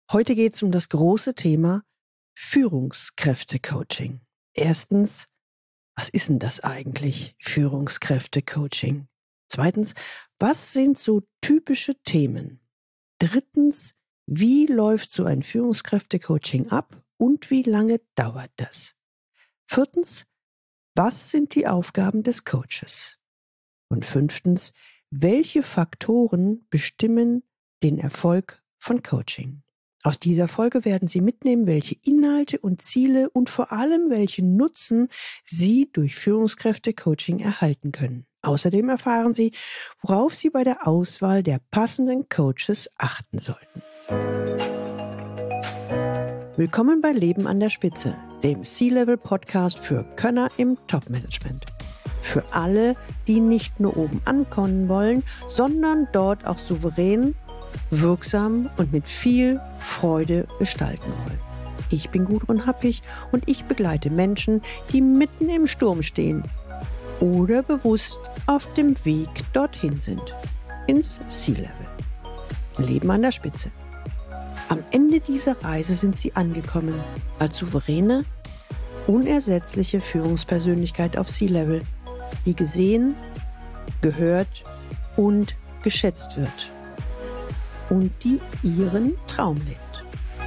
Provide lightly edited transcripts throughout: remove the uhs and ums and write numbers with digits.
Heute geht es um das große Thema Führungskräfte-Coaching. Erstens, was ist denn das eigentlich, Führungskräfte-Coaching? Zweitens, was sind so typische Themen? Drittens, wie läuft so ein Führungskräfte-Coaching ab und wie lange dauert das? Viertens, was sind die Aufgaben des Coaches? Und fünftens, welche Faktoren bestimmen den Erfolg von Coaching? Aus dieser Folge werden Sie mitnehmen, welche Inhalte und Ziele und vor allem welchen Nutzen Sie durch Führungskräfte-Coaching erhalten können. Außerdem erfahren Sie, worauf Sie bei der Auswahl der passenden Coaches achten sollten. Willkommen bei Leben an der Spitze, dem C-Level-Podcast für Könner im Top-Management. Für alle, die nicht nur oben ankommen wollen, sondern dort auch souverän, wirksam und mit viel Freude gestalten wollen. Ich bin Gudrun Happig und ich begleite Menschen, die mitten im Sturm stehen oder bewusst auf dem Weg dorthin sind, ins C-Level. Leben an der Spitze. Am Ende dieser Reise sind sie angekommen als souveräne, unersetzliche Führungspersönlichkeit auf C-Level, die gesehen, gehört und geschätzt wird und die ihren Traum lebt.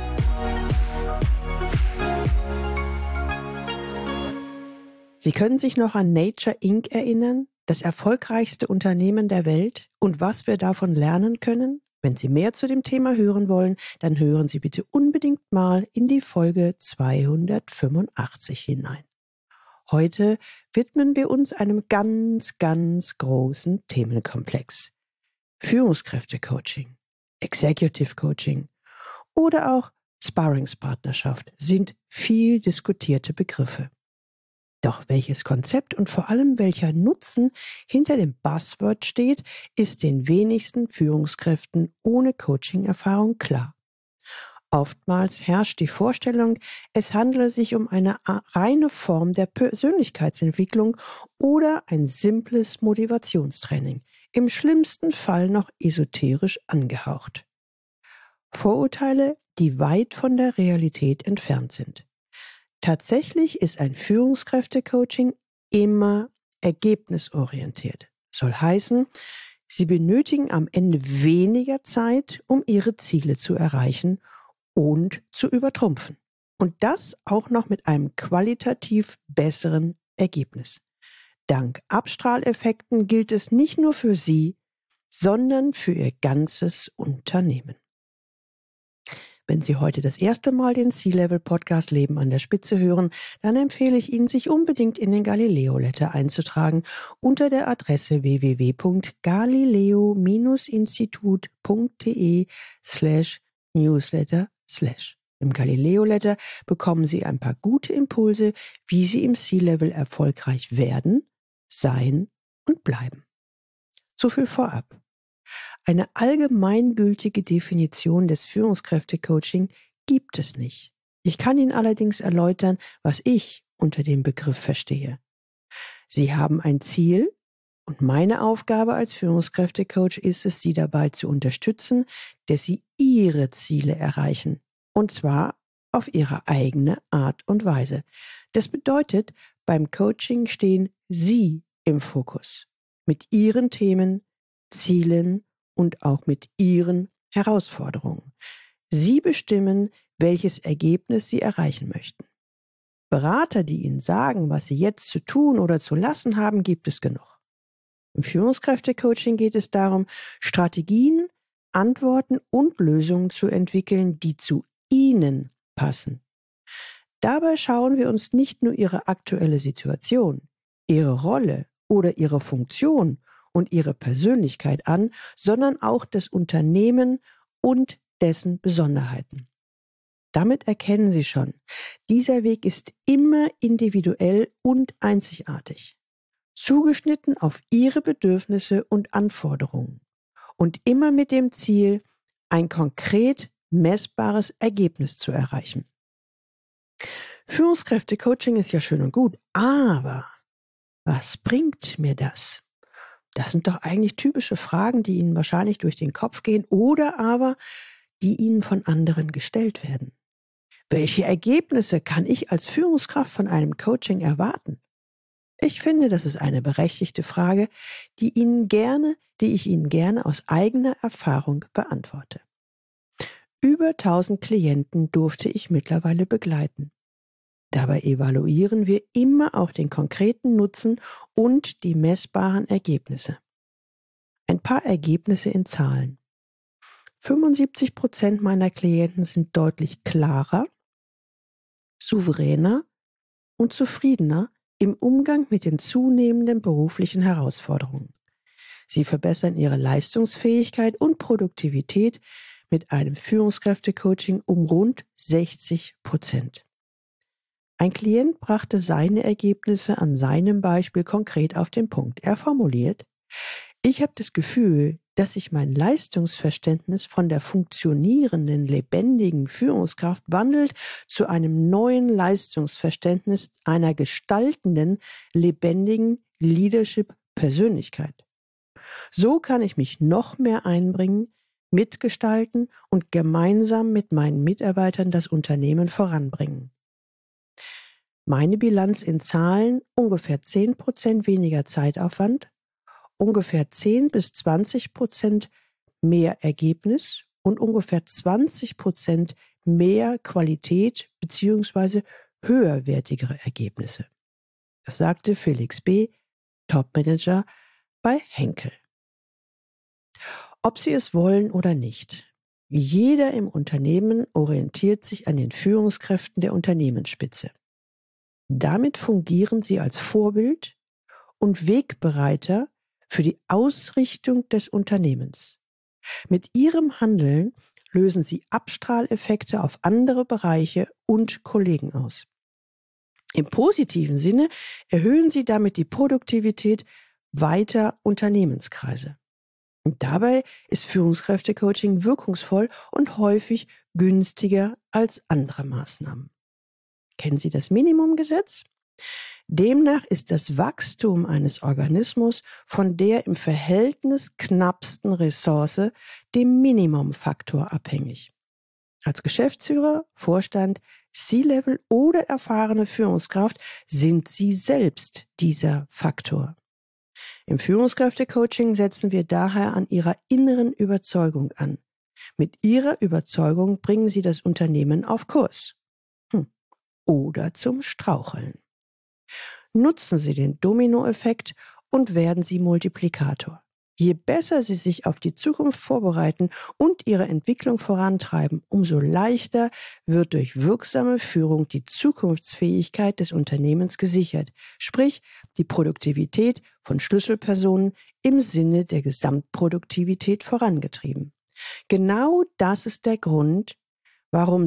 Sie können sich noch an Nature Inc. erinnern, das erfolgreichste Unternehmen der Welt und was wir davon lernen können? Wenn Sie mehr zu dem Thema hören wollen, dann hören Sie bitte unbedingt mal in die Folge 285 hinein. Heute widmen wir uns einem ganz großen Themenkomplex. Führungskräfte-Coaching, Executive Coaching oder auch Sparringspartnerschaft sind viel diskutierte Begriffe. Doch welches Konzept und vor allem welcher Nutzen hinter dem Buzzword steht, ist den wenigsten Führungskräften ohne Coaching-Erfahrung klar. Oftmals herrscht die Vorstellung, es handele sich um eine reine Form der Persönlichkeitsentwicklung oder ein simples Motivationstraining, im schlimmsten Fall noch esoterisch angehaucht. Vorurteile, die weit von der Realität entfernt sind. Tatsächlich ist ein Führungskräfte-Coaching immer ergebnisorientiert. Soll heißen, Sie benötigen am Ende weniger Zeit, um Ihre Ziele zu erreichen und zu übertrumpfen. Und das auch noch mit einem qualitativ besseren Ergebnis. Dank Abstrahleffekten gilt es nicht nur für Sie, sondern für Ihr ganzes Unternehmen. Wenn Sie heute das erste Mal den C-Level-Podcast Leben an der Spitze hören, dann empfehle ich Ihnen, sich unbedingt in den Galileo-Letter einzutragen unter der Adresse www.galileo-institut.de/newsletter/. Im Galileo-Letter bekommen Sie ein paar gute Impulse, wie Sie im C-Level erfolgreich werden, sein und bleiben. So viel vorab. Eine allgemeingültige Definition des Führungskräfte-Coaching gibt es nicht. Ich kann Ihnen allerdings erläutern, was ich unter dem Begriff verstehe. Sie haben ein Ziel und meine Aufgabe als Führungskräfte-Coach ist es, Sie dabei zu unterstützen, dass Sie Ihre Ziele erreichen. Und zwar auf Ihre eigene Art und Weise. Das bedeutet, beim Coaching stehen Sie im Fokus. Mit Ihren Themen, Zielen und auch mit Ihren Herausforderungen. Sie bestimmen, welches Ergebnis Sie erreichen möchten. Berater, die Ihnen sagen, was Sie jetzt zu tun oder zu lassen haben, gibt es genug. Im Führungskräfte-Coaching geht es darum, Strategien, Antworten und Lösungen zu entwickeln, die zu Ihnen passen. Dabei schauen wir uns nicht nur Ihre aktuelle Situation, Ihre Rolle oder Ihre Funktion und Ihre Persönlichkeit an, sondern auch das Unternehmen und dessen Besonderheiten. Damit erkennen Sie schon, dieser Weg ist immer individuell und einzigartig, zugeschnitten auf Ihre Bedürfnisse und Anforderungen und immer mit dem Ziel, ein konkret messbares Ergebnis zu erreichen. Führungskräfte-Coaching ist ja schön und gut, aber was bringt mir das? Das sind doch eigentlich typische Fragen, die Ihnen wahrscheinlich durch den Kopf gehen oder aber die ihnen von anderen gestellt werden? Welche Ergebnisse kann ich als Führungskraft von einem Coaching erwarten? Ich finde, das ist eine berechtigte Frage, die ich Ihnen gerne aus eigener Erfahrung beantworte. Über 1000 Klienten durfte ich mittlerweile begleiten. Dabei evaluieren wir immer auch den konkreten Nutzen und die messbaren Ergebnisse. Ein paar Ergebnisse in Zahlen. 75% meiner Klienten sind deutlich klarer, souveräner und zufriedener im Umgang mit den zunehmenden beruflichen Herausforderungen. Sie verbessern ihre Leistungsfähigkeit und Produktivität mit einem Führungskräftecoaching um rund 60%. Ein Klient brachte seine Ergebnisse an seinem Beispiel konkret auf den Punkt. Er formuliert: Ich habe das Gefühl, dass sich mein Leistungsverständnis von der funktionierenden, lebendigen Führungskraft wandelt zu einem neuen Leistungsverständnis einer gestaltenden, lebendigen Leadership-Persönlichkeit. So kann ich mich noch mehr einbringen, mitgestalten und gemeinsam mit meinen Mitarbeitern das Unternehmen voranbringen. Meine Bilanz in Zahlen: ungefähr 10% weniger Zeitaufwand, ungefähr 10-20% mehr Ergebnis und ungefähr 20% mehr Qualität bzw. höherwertigere Ergebnisse. Das sagte Felix B., Topmanager bei Henkel. Ob Sie es wollen oder nicht, jeder im Unternehmen orientiert sich an den Führungskräften der Unternehmensspitze. Damit fungieren sie als Vorbild und Wegbereiter für die Ausrichtung des Unternehmens. Mit ihrem Handeln lösen sie Abstrahleffekte auf andere Bereiche und Kollegen aus. Im positiven Sinne erhöhen sie damit die Produktivität weiter Unternehmenskreise. Und dabei ist Führungskräftecoaching wirkungsvoll und häufig günstiger als andere Maßnahmen. Kennen Sie das Minimumgesetz? Demnach ist das Wachstum eines Organismus von der im Verhältnis knappsten Ressource, dem Minimumfaktor, abhängig. Als Geschäftsführer, Vorstand, C-Level oder erfahrene Führungskraft sind Sie selbst dieser Faktor. Im Führungskräftecoaching setzen wir daher an Ihrer inneren Überzeugung an. Mit Ihrer Überzeugung bringen Sie das Unternehmen auf Kurs. Oder zum Straucheln. Nutzen Sie den Dominoeffekt und werden Sie Multiplikator. Je besser Sie sich auf die Zukunft vorbereiten und Ihre Entwicklung vorantreiben, umso leichter wird durch wirksame Führung die Zukunftsfähigkeit des Unternehmens gesichert, sprich die Produktivität von Schlüsselpersonen im Sinne der Gesamtproduktivität vorangetrieben. Genau das ist der Grund, warum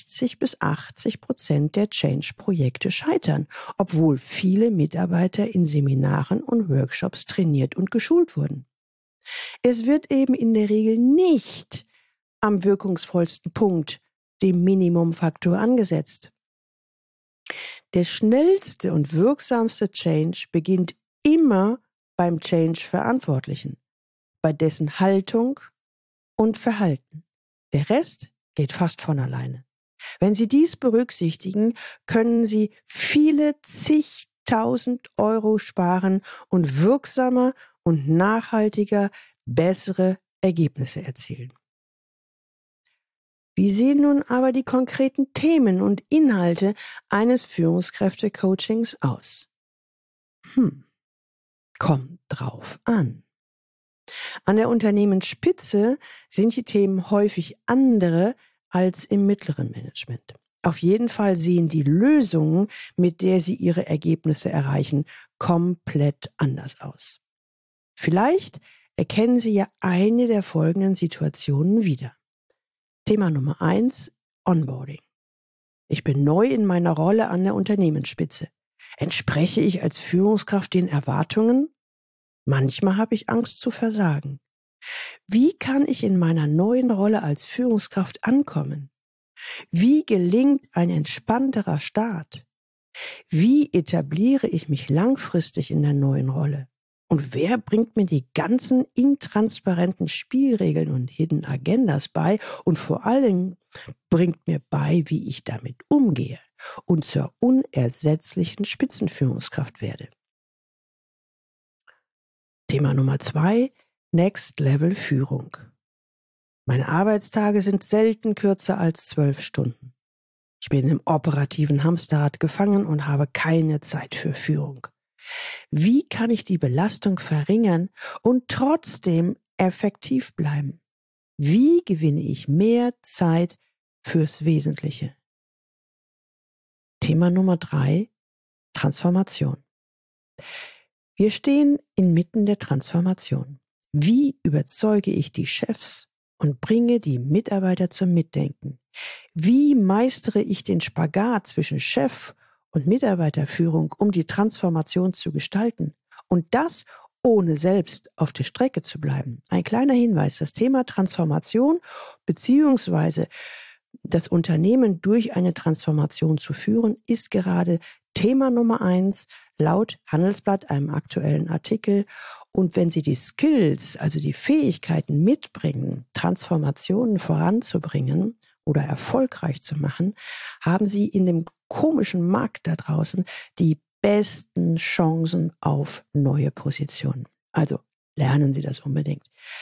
60-80% der Change-Projekte scheitern, obwohl viele Mitarbeiter in Seminaren und Workshops trainiert und geschult wurden. Es wird eben in der Regel nicht am wirkungsvollsten Punkt, dem Minimumfaktor, angesetzt. Der schnellste und wirksamste Change beginnt immer beim Change-Verantwortlichen, bei dessen Haltung und Verhalten. Der Rest geht fast von alleine. Wenn Sie dies berücksichtigen, können Sie viele zigtausend Euro sparen und wirksamer und nachhaltiger bessere Ergebnisse erzielen. Wie sehen nun aber die konkreten Themen und Inhalte eines Führungskräfte-Coachings aus? Kommt drauf an. An der Unternehmensspitze sind die Themen häufig andere als im mittleren Management. Auf jeden Fall sehen die Lösungen, mit der Sie Ihre Ergebnisse erreichen, komplett anders aus. Vielleicht erkennen Sie ja eine der folgenden Situationen wieder. Thema Nummer 1: Onboarding. Ich bin neu in meiner Rolle an der Unternehmensspitze. Entspreche ich als Führungskraft den Erwartungen? Manchmal habe ich Angst zu versagen. Wie kann ich in meiner neuen Rolle als Führungskraft ankommen? Wie gelingt ein entspannterer Start? Wie etabliere ich mich langfristig in der neuen Rolle? Und wer bringt mir die ganzen intransparenten Spielregeln und Hidden Agendas bei und vor allem bringt mir bei, wie ich damit umgehe und zur unersetzlichen Spitzenführungskraft werde? Thema Nummer 2, Next Level Führung. Meine Arbeitstage sind selten kürzer als 12 Stunden. Ich bin im operativen Hamsterrad gefangen und habe keine Zeit für Führung. Wie kann ich die Belastung verringern und trotzdem effektiv bleiben? Wie gewinne ich mehr Zeit fürs Wesentliche? Thema Nummer 3, Transformation. Wir stehen inmitten der Transformation. Wie überzeuge ich die Chefs und bringe die Mitarbeiter zum Mitdenken? Wie meistere ich den Spagat zwischen Chef und Mitarbeiterführung, um die Transformation zu gestalten? Und das ohne selbst auf der Strecke zu bleiben. Ein kleiner Hinweis, das Thema Transformation beziehungsweise das Unternehmen durch eine Transformation zu führen, ist gerade Thema Nummer 1 laut Handelsblatt, einem aktuellen Artikel. Und wenn Sie die Skills, also die Fähigkeiten mitbringen, Transformationen voranzubringen oder erfolgreich zu machen, haben Sie in dem komischen Markt da draußen die besten Chancen auf neue Positionen. Also lernen Sie das unbedingt.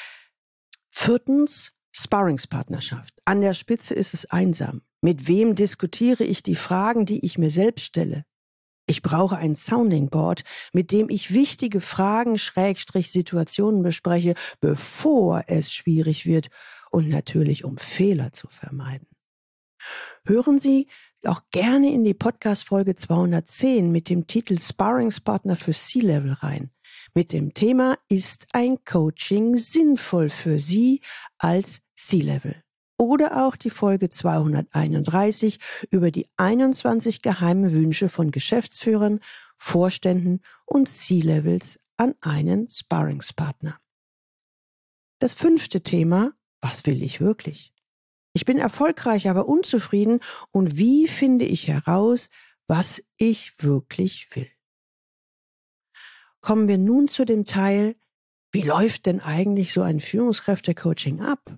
4. Sparringspartnerschaft. An der Spitze ist es einsam. Mit wem diskutiere ich die Fragen, die ich mir selbst stelle? Ich brauche ein Sounding Board, mit dem ich wichtige Fragen / Situationen bespreche, bevor es schwierig wird und natürlich um Fehler zu vermeiden. Hören Sie auch gerne in die Podcast-Folge 210 mit dem Titel Sparringspartner für C-Level rein. Mit dem Thema Ist ein Coaching sinnvoll für Sie als C-Level? Oder auch die Folge 231 über die 21 geheimen Wünsche von Geschäftsführern, Vorständen und C-Levels an einen Sparringspartner. Das 5. Thema, was will ich wirklich? Ich bin erfolgreich, aber unzufrieden und wie finde ich heraus, was ich wirklich will? Kommen wir nun zu dem Teil, wie läuft denn eigentlich so ein Führungskräfte-Coaching ab?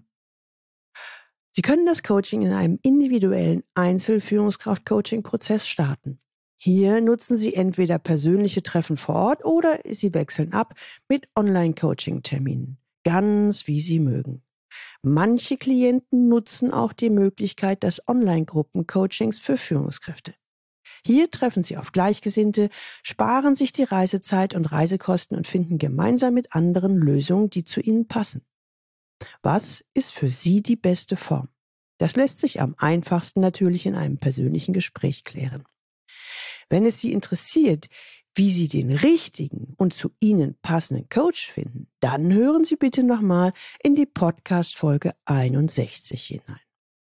Sie können das Coaching in einem individuellen Einzelführungskraft-Coaching-Prozess starten. Hier nutzen Sie entweder persönliche Treffen vor Ort oder Sie wechseln ab mit Online-Coaching-Terminen, ganz wie Sie mögen. Manche Klienten nutzen auch die Möglichkeit des Online-Gruppen-Coachings für Führungskräfte. Hier treffen Sie auf Gleichgesinnte, sparen sich die Reisezeit und Reisekosten und finden gemeinsam mit anderen Lösungen, die zu Ihnen passen. Was ist für Sie die beste Form? Das lässt sich am einfachsten natürlich in einem persönlichen Gespräch klären. Wenn es Sie interessiert, wie Sie den richtigen und zu Ihnen passenden Coach finden, dann hören Sie bitte nochmal in die Podcast-Folge 61 hinein.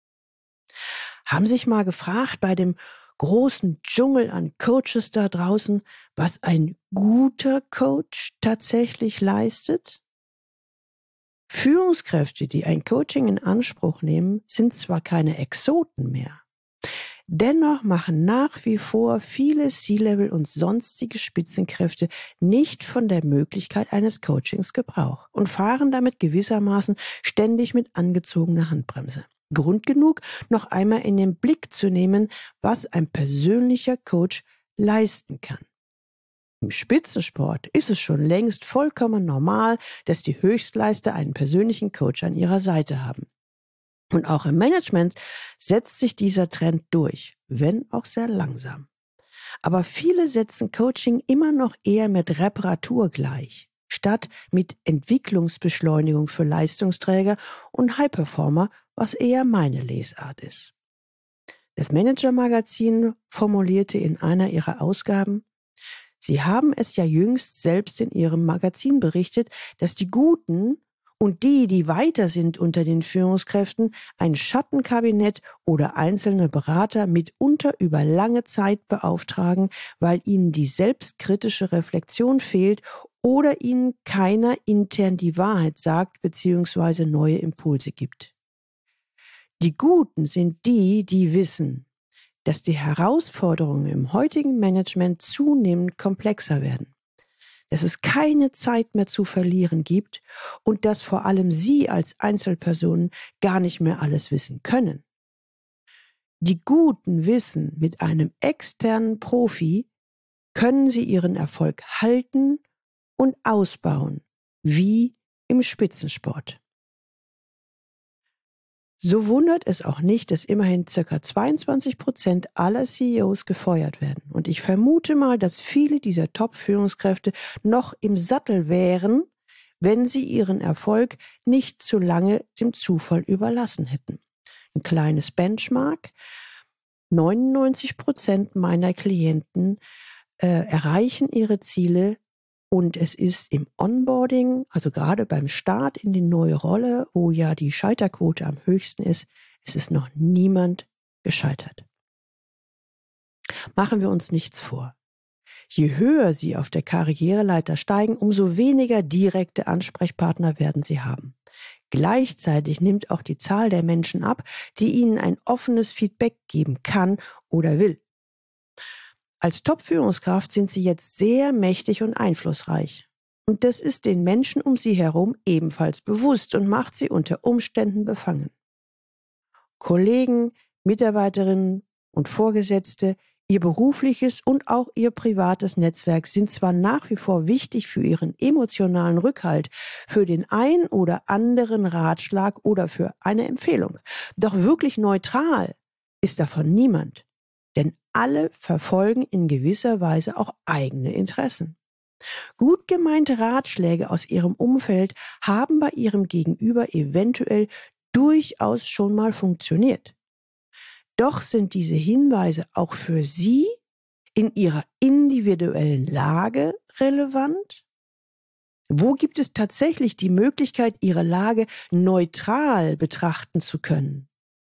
Haben Sie sich mal gefragt bei dem großen Dschungel an Coaches da draußen, was ein guter Coach tatsächlich leistet? Führungskräfte, die ein Coaching in Anspruch nehmen, sind zwar keine Exoten mehr. Dennoch machen nach wie vor viele C-Level und sonstige Spitzenkräfte nicht von der Möglichkeit eines Coachings Gebrauch und fahren damit gewissermaßen ständig mit angezogener Handbremse. Grund genug, noch einmal in den Blick zu nehmen, was ein persönlicher Coach leisten kann. Im Spitzensport ist es schon längst vollkommen normal, dass die Höchstleister einen persönlichen Coach an ihrer Seite haben. Und auch im Management setzt sich dieser Trend durch, wenn auch sehr langsam. Aber viele setzen Coaching immer noch eher mit Reparatur gleich, statt mit Entwicklungsbeschleunigung für Leistungsträger und High-Performer, was eher meine Lesart ist. Das Manager-Magazin formulierte in einer ihrer Ausgaben: Sie haben es ja jüngst selbst in Ihrem Magazin berichtet, dass die Guten und die weiter sind unter den Führungskräften, ein Schattenkabinett oder einzelne Berater mitunter über lange Zeit beauftragen, weil ihnen die selbstkritische Reflexion fehlt oder ihnen keiner intern die Wahrheit sagt bzw. neue Impulse gibt. Die Guten sind die wissen, dass die Herausforderungen im heutigen Management zunehmend komplexer werden. dass es keine Zeit mehr zu verlieren gibt und dass vor allem Sie als Einzelpersonen gar nicht mehr alles wissen können. Die Guten wissen, mit einem externen Profi können Sie Ihren Erfolg halten und ausbauen, wie im Spitzensport. So wundert es auch nicht, dass immerhin ca. 22% aller CEOs gefeuert werden. Und ich vermute mal, dass viele dieser Top-Führungskräfte noch im Sattel wären, wenn sie ihren Erfolg nicht zu lange dem Zufall überlassen hätten. Ein kleines Benchmark: 99% meiner Klienten erreichen ihre Ziele, und es ist im Onboarding, also gerade beim Start in die neue Rolle, wo ja die Scheiterquote am höchsten ist, es ist noch niemand gescheitert. Machen wir uns nichts vor. Je höher Sie auf der Karriereleiter steigen, umso weniger direkte Ansprechpartner werden Sie haben. Gleichzeitig nimmt auch die Zahl der Menschen ab, die Ihnen ein offenes Feedback geben kann oder will. Als Top-Führungskraft sind Sie jetzt sehr mächtig und einflussreich. Und das ist den Menschen um Sie herum ebenfalls bewusst und macht sie unter Umständen befangen. Kollegen, Mitarbeiterinnen und Vorgesetzte, Ihr berufliches und auch Ihr privates Netzwerk sind zwar nach wie vor wichtig für Ihren emotionalen Rückhalt, für den ein oder anderen Ratschlag oder für eine Empfehlung. Doch wirklich neutral ist davon niemand. Denn alle verfolgen in gewisser Weise auch eigene Interessen. Gut gemeinte Ratschläge aus ihrem Umfeld haben bei ihrem Gegenüber eventuell durchaus schon mal funktioniert. Doch sind diese Hinweise auch für Sie in Ihrer individuellen Lage relevant? Wo gibt es tatsächlich die Möglichkeit, Ihre Lage neutral betrachten zu können?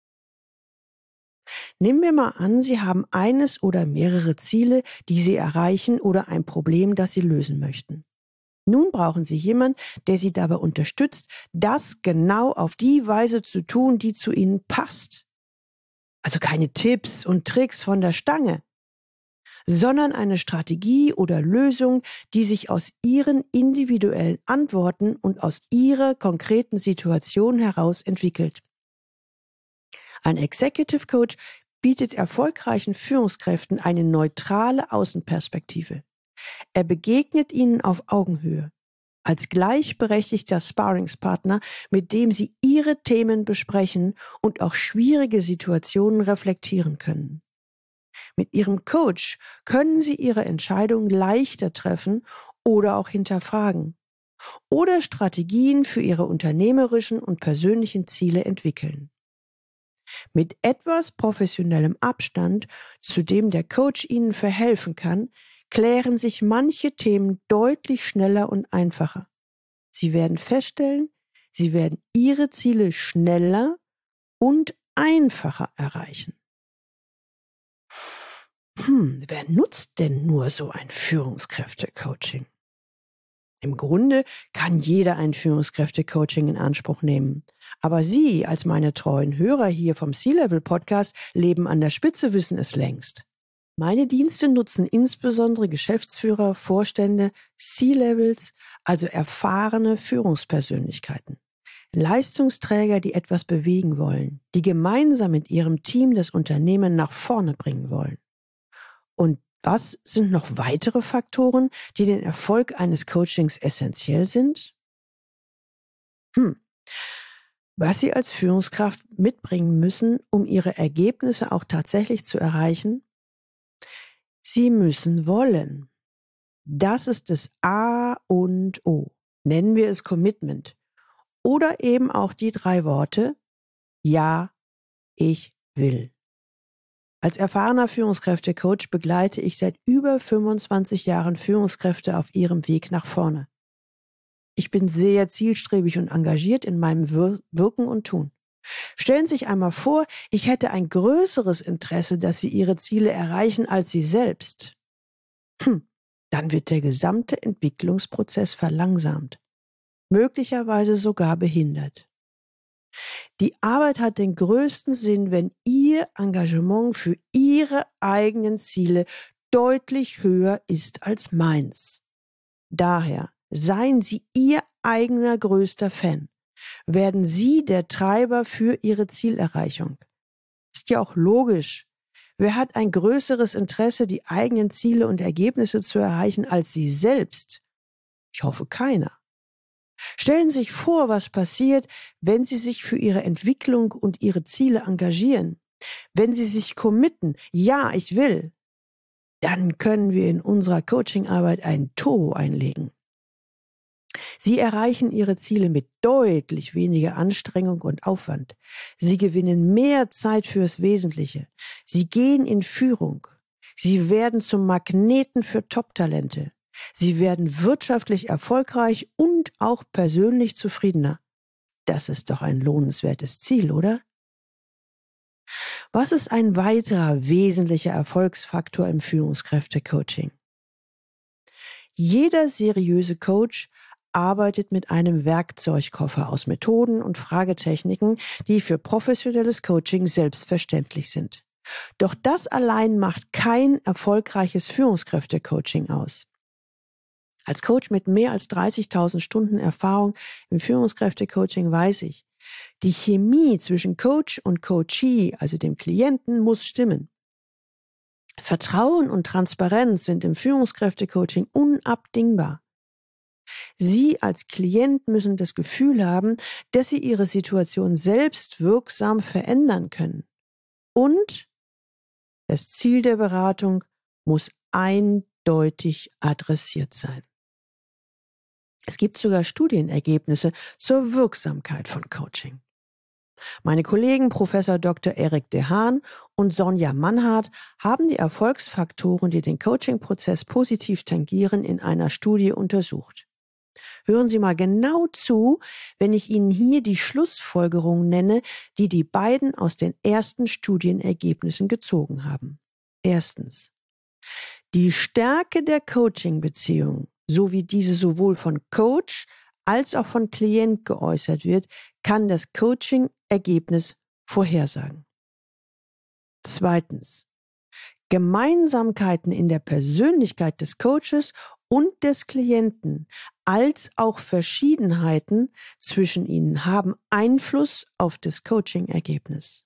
Nehmen wir mal an, Sie haben eines oder mehrere Ziele, die Sie erreichen, oder ein Problem, das Sie lösen möchten. Nun brauchen Sie jemanden, der Sie dabei unterstützt, das genau auf die Weise zu tun, die zu Ihnen passt. Also keine Tipps und Tricks von der Stange, sondern eine Strategie oder Lösung, die sich aus Ihren individuellen Antworten und aus Ihrer konkreten Situation heraus entwickelt. Ein Executive Coach bietet erfolgreichen Führungskräften eine neutrale Außenperspektive. Er begegnet ihnen auf Augenhöhe, als gleichberechtigter Sparringspartner, mit dem sie ihre Themen besprechen und auch schwierige Situationen reflektieren können. Mit ihrem Coach können sie ihre Entscheidungen leichter treffen oder auch hinterfragen oder Strategien für ihre unternehmerischen und persönlichen Ziele entwickeln. Mit etwas professionellem Abstand, zu dem der Coach Ihnen verhelfen kann, klären sich manche Themen deutlich schneller und einfacher. Sie werden feststellen, Sie werden Ihre Ziele schneller und einfacher erreichen. Wer nutzt denn nur so ein Führungskräfte-Coaching? Im Grunde kann jeder ein Führungskräfte-Coaching in Anspruch nehmen. Aber Sie, als meine treuen Hörer hier vom C-Level-Podcast, Leben an der Spitze, wissen es längst. Meine Dienste nutzen insbesondere Geschäftsführer, Vorstände, C-Levels, also erfahrene Führungspersönlichkeiten. Leistungsträger, die etwas bewegen wollen, die gemeinsam mit ihrem Team das Unternehmen nach vorne bringen wollen. Und was sind noch weitere Faktoren, die den Erfolg eines Coachings essentiell sind? Was Sie als Führungskraft mitbringen müssen, um Ihre Ergebnisse auch tatsächlich zu erreichen? Sie müssen wollen. Das ist das A und O. Nennen wir es Commitment. Oder eben auch die 3 Worte: Ja, ich will. Als erfahrener Führungskräftecoach begleite ich seit über 25 Jahren Führungskräfte auf ihrem Weg nach vorne. Ich bin sehr zielstrebig und engagiert in meinem Wirken und Tun. Stellen Sie sich einmal vor, ich hätte ein größeres Interesse, dass Sie Ihre Ziele erreichen als Sie selbst. Dann wird der gesamte Entwicklungsprozess verlangsamt, möglicherweise sogar behindert. Die Arbeit hat den größten Sinn, wenn Ihr Engagement für Ihre eigenen Ziele deutlich höher ist als meins. Daher seien Sie Ihr eigener größter Fan. Werden Sie der Treiber für Ihre Zielerreichung. Ist ja auch logisch. Wer hat ein größeres Interesse, die eigenen Ziele und Ergebnisse zu erreichen als Sie selbst? Ich hoffe, keiner. Stellen Sie sich vor, was passiert, wenn Sie sich für Ihre Entwicklung und Ihre Ziele engagieren. Wenn Sie sich committen, ja, ich will, dann können wir in unserer Coachingarbeit ein Turbo einlegen. Sie erreichen Ihre Ziele mit deutlich weniger Anstrengung und Aufwand. Sie gewinnen mehr Zeit fürs Wesentliche. Sie gehen in Führung. Sie werden zum Magneten für Top-Talente. Sie werden wirtschaftlich erfolgreich und auch persönlich zufriedener. Das ist doch ein lohnenswertes Ziel, oder? Was ist ein weiterer wesentlicher Erfolgsfaktor im Führungskräftecoaching? Jeder seriöse Coach arbeitet mit einem Werkzeugkoffer aus Methoden und Fragetechniken, die für professionelles Coaching selbstverständlich sind. Doch das allein macht kein erfolgreiches Führungskräftecoaching aus. Als Coach mit mehr als 30.000 Stunden Erfahrung im Führungskräftecoaching weiß ich, die Chemie zwischen Coach und Coachee, also dem Klienten, muss stimmen. Vertrauen und Transparenz sind im Führungskräftecoaching unabdingbar. Sie als Klient müssen das Gefühl haben, dass Sie Ihre Situation selbst wirksam verändern können. Und das Ziel der Beratung muss eindeutig adressiert sein. Es gibt sogar Studienergebnisse zur Wirksamkeit von Coaching. Meine Kollegen Professor Dr. Erik de Haan und Sonja Mannhardt haben die Erfolgsfaktoren, die den Coaching-Prozess positiv tangieren, in einer Studie untersucht. Hören Sie mal genau zu, wenn ich Ihnen hier die Schlussfolgerungen nenne, die die beiden aus den ersten Studienergebnissen gezogen haben. Erstens: Die Stärke der Coaching-Beziehung, so wie diese sowohl von Coach als auch von Klient geäußert wird, kann das Coaching-Ergebnis vorhersagen. Zweitens: Gemeinsamkeiten in der Persönlichkeit des Coaches und des Klienten als auch Verschiedenheiten zwischen ihnen haben Einfluss auf das Coaching-Ergebnis.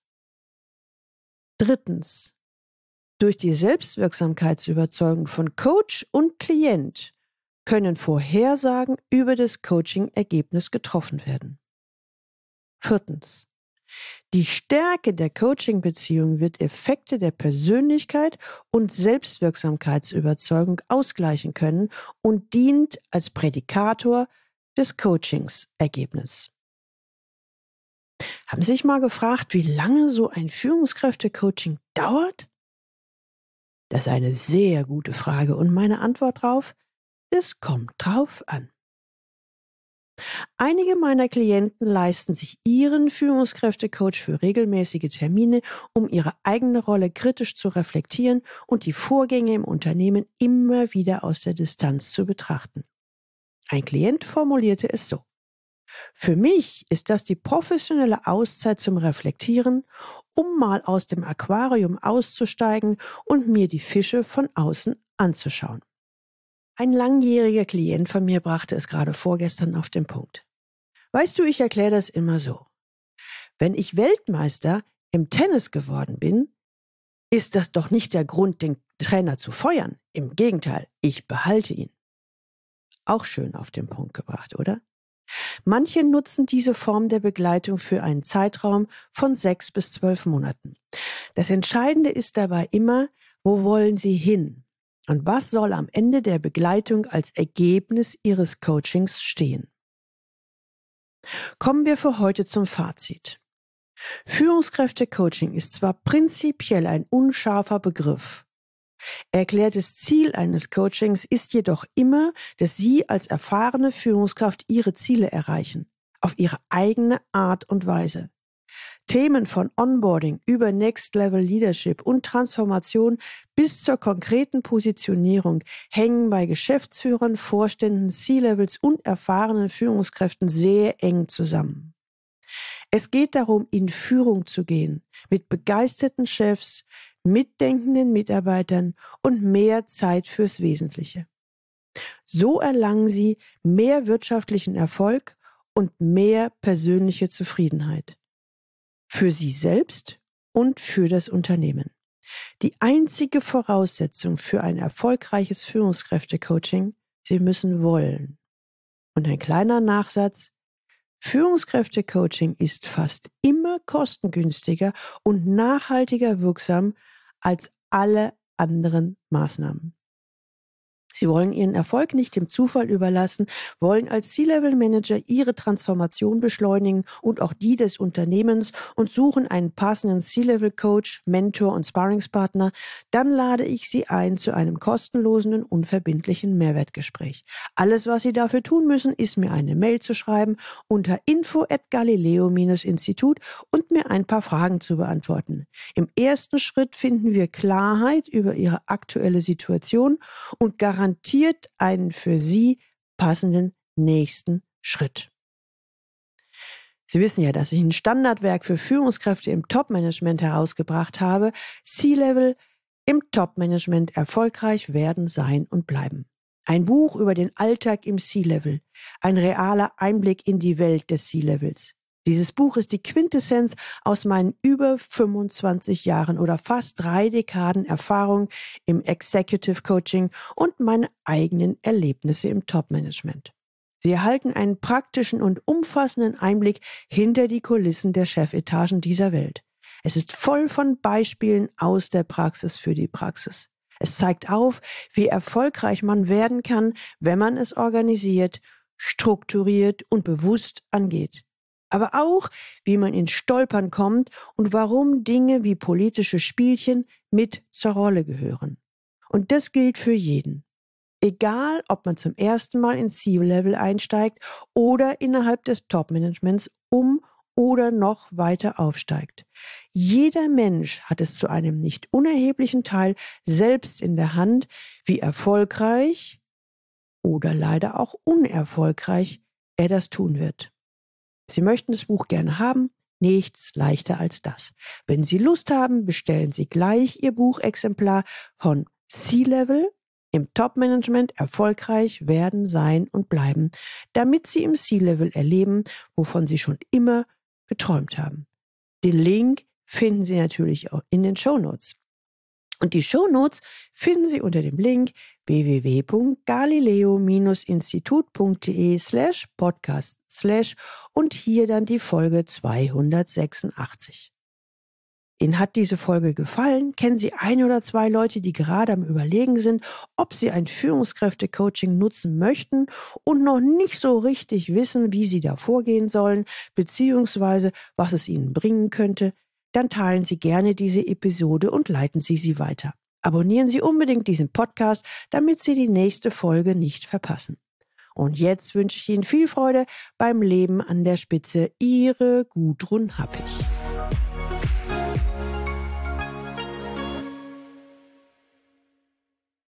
Drittens: Durch die Selbstwirksamkeitsüberzeugung von Coach und Klient können Vorhersagen über das Coaching-Ergebnis getroffen werden. Viertens: Die Stärke der Coaching-Beziehung wird Effekte der Persönlichkeit und Selbstwirksamkeitsüberzeugung ausgleichen können und dient als Prädikator des Coachingsergebnisses. Haben Sie sich mal gefragt, wie lange so ein Führungskräfte-Coaching dauert? Das ist eine sehr gute Frage und meine Antwort darauf: Es kommt drauf an. Einige meiner Klienten leisten sich ihren Führungskräftecoach für regelmäßige Termine, um ihre eigene Rolle kritisch zu reflektieren und die Vorgänge im Unternehmen immer wieder aus der Distanz zu betrachten. Ein Klient formulierte es so: Für mich ist das die professionelle Auszeit zum Reflektieren, um mal aus dem Aquarium auszusteigen und mir die Fische von außen anzuschauen. Ein langjähriger Klient von mir brachte es gerade vorgestern auf den Punkt. Weißt du, ich erkläre das immer so. Wenn ich Weltmeister im Tennis geworden bin, ist das doch nicht der Grund, den Trainer zu feuern. Im Gegenteil, ich behalte ihn. Auch schön auf den Punkt gebracht, oder? Manche nutzen diese Form der Begleitung für einen Zeitraum von 6 bis 12 Monaten. Das Entscheidende ist dabei immer, wo wollen Sie hin? Und was soll am Ende der Begleitung als Ergebnis Ihres Coachings stehen? Kommen wir für heute zum Fazit. Führungskräfte-Coaching ist zwar prinzipiell ein unscharfer Begriff. Erklärtes Ziel eines Coachings ist jedoch immer, dass Sie als erfahrene Führungskraft Ihre Ziele erreichen, auf Ihre eigene Art und Weise. Themen von Onboarding über Next Level Leadership und Transformation bis zur konkreten Positionierung hängen bei Geschäftsführern, Vorständen, C-Levels und erfahrenen Führungskräften sehr eng zusammen. Es geht darum, in Führung zu gehen, mit begeisterten Chefs, mitdenkenden Mitarbeitern und mehr Zeit fürs Wesentliche. So erlangen Sie mehr wirtschaftlichen Erfolg und mehr persönliche Zufriedenheit. Für Sie selbst und für das Unternehmen. Die einzige Voraussetzung für ein erfolgreiches Führungskräftecoaching: Sie müssen wollen. Und ein kleiner Nachsatz: Führungskräftecoaching ist fast immer kostengünstiger und nachhaltiger wirksam als alle anderen Maßnahmen. Sie wollen Ihren Erfolg nicht dem Zufall überlassen, wollen als C-Level-Manager Ihre Transformation beschleunigen und auch die des Unternehmens und suchen einen passenden C-Level-Coach, Mentor und Sparringspartner. Dann lade ich Sie ein zu einem kostenlosen und unverbindlichen Mehrwertgespräch. Alles, was Sie dafür tun müssen, ist mir eine Mail zu schreiben unter info@galileo-institut und mir ein paar Fragen zu beantworten. Im ersten Schritt finden wir Klarheit über Ihre aktuelle Situation und garantiert einen für Sie passenden nächsten Schritt. Sie wissen ja, dass ich ein Standardwerk für Führungskräfte im Top-Management herausgebracht habe: C-Level im Top-Management erfolgreich werden, sein und bleiben. Ein Buch über den Alltag im C-Level, ein realer Einblick in die Welt des C-Levels. Dieses Buch ist die Quintessenz aus meinen über 25 Jahren oder fast 3 Dekaden Erfahrung im Executive Coaching und meine eigenen Erlebnisse im Top-Management. Sie erhalten einen praktischen und umfassenden Einblick hinter die Kulissen der Chefetagen dieser Welt. Es ist voll von Beispielen aus der Praxis für die Praxis. Es zeigt auf, wie erfolgreich man werden kann, wenn man es organisiert, strukturiert und bewusst angeht. Aber auch, wie man ins Stolpern kommt und warum Dinge wie politische Spielchen mit zur Rolle gehören. Und das gilt für jeden. Egal, ob man zum ersten Mal ins C-Level einsteigt oder innerhalb des Top-Managements oder noch weiter aufsteigt. Jeder Mensch hat es zu einem nicht unerheblichen Teil selbst in der Hand, wie erfolgreich oder leider auch unerfolgreich er das tun wird. Sie möchten das Buch gerne haben? Nichts leichter als das. Wenn Sie Lust haben, bestellen Sie gleich Ihr Buchexemplar von C-Level im Top-Management erfolgreich werden, sein und bleiben, damit Sie im C-Level erleben, wovon Sie schon immer geträumt haben. Den Link finden Sie natürlich auch in den Shownotes. Und die Shownotes finden Sie unter dem Link www.galileo-institut.de/podcast/ und hier dann die Folge 286. Ihnen hat diese Folge gefallen? Kennen Sie 1 oder 2 Leute, die gerade am Überlegen sind, ob sie ein Führungskräfte-Coaching nutzen möchten und noch nicht so richtig wissen, wie sie da vorgehen sollen, beziehungsweise was es ihnen bringen könnte? Dann teilen Sie gerne diese Episode und leiten Sie sie weiter. Abonnieren Sie unbedingt diesen Podcast, damit Sie die nächste Folge nicht verpassen. Und jetzt wünsche ich Ihnen viel Freude beim Leben an der Spitze. Ihre Gudrun Happig.